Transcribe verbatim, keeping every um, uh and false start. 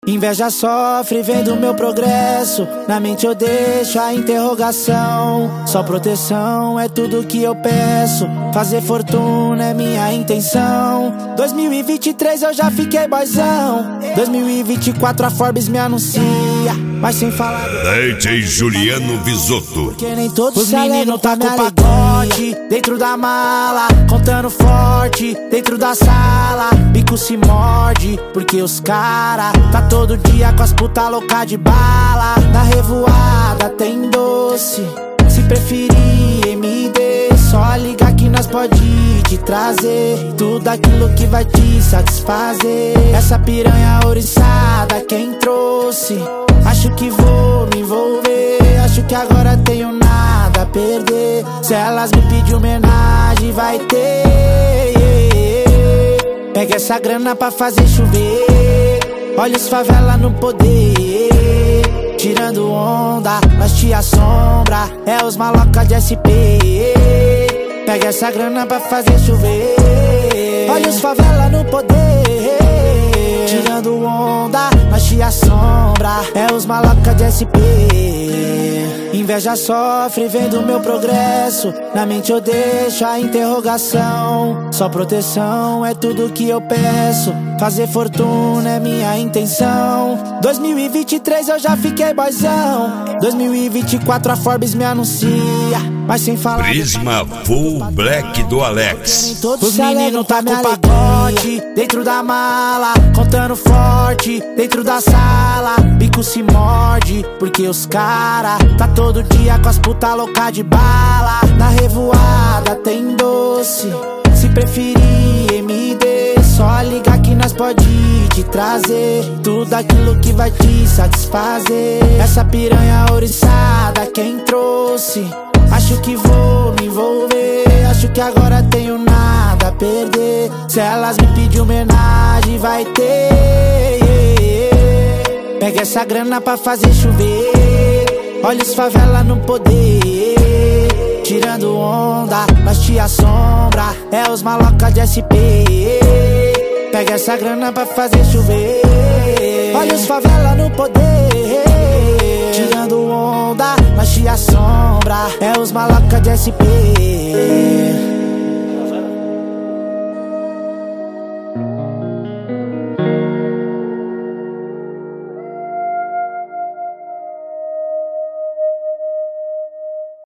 Inveja sofre vendo meu progresso, na mente eu deixo a interrogação. Só proteção é tudo que eu peço, fazer fortuna é minha intenção. dois mil e vinte e três eu já fiquei boizão, dois mil e vinte e quatro a Forbes me anuncia, mas sem falar D J Juliano Visoto. Porque nem todos os meninos tá com pacote dentro da mala, contando forte dentro da sala. Bico se morde, porque os cara tá todo dia com as puta louca de bala. Na revoada tem doce, se preferir M D, só liga que nós pode te trazer tudo aquilo que vai te satisfazer. Essa piranha ouriçada quem trouxe, acho que vou me envolver, acho que agora tenho nada a perder. Se elas me pedir homenagem vai ter. Pega essa grana pra fazer chover, olha os favela no poder, tirando onda, nós te assombra, é os maloca de S P. Pega essa grana pra fazer chover, olha os favela no poder, tirando onda, nós te assombra, é os maloca de S P. Inveja sofre vendo meu progresso, na mente eu deixo a interrogação. Só proteção é tudo que eu peço, fazer fortuna é minha intenção. dois mil e vinte e três eu já fiquei boizão, dois mil e vinte e quatro a Forbes me anuncia, mas sem falar Prisma Full Black do Alex. Os meninos tá com pacote dentro da mala, contando forte dentro da sala. Bico se morde, porque os cara tá todo dia com as puta louca de bala. Na revoada tem doce, se preferir M D, só liga que nós pode te trazer tudo aquilo que vai te satisfazer. Essa piranha ouriçada quem trouxe, acho que vou me envolver, acho que agora tenho nada a perder. Se elas me pedir homenagem vai ter. Pega essa grana pra fazer chover, olha os favela no poder, tirando onda, nós te assombra, é os maloca de S P. Pega essa grana pra fazer chover, olha os favela no poder, tirando onda, nós te assombra, é os maloca de S P.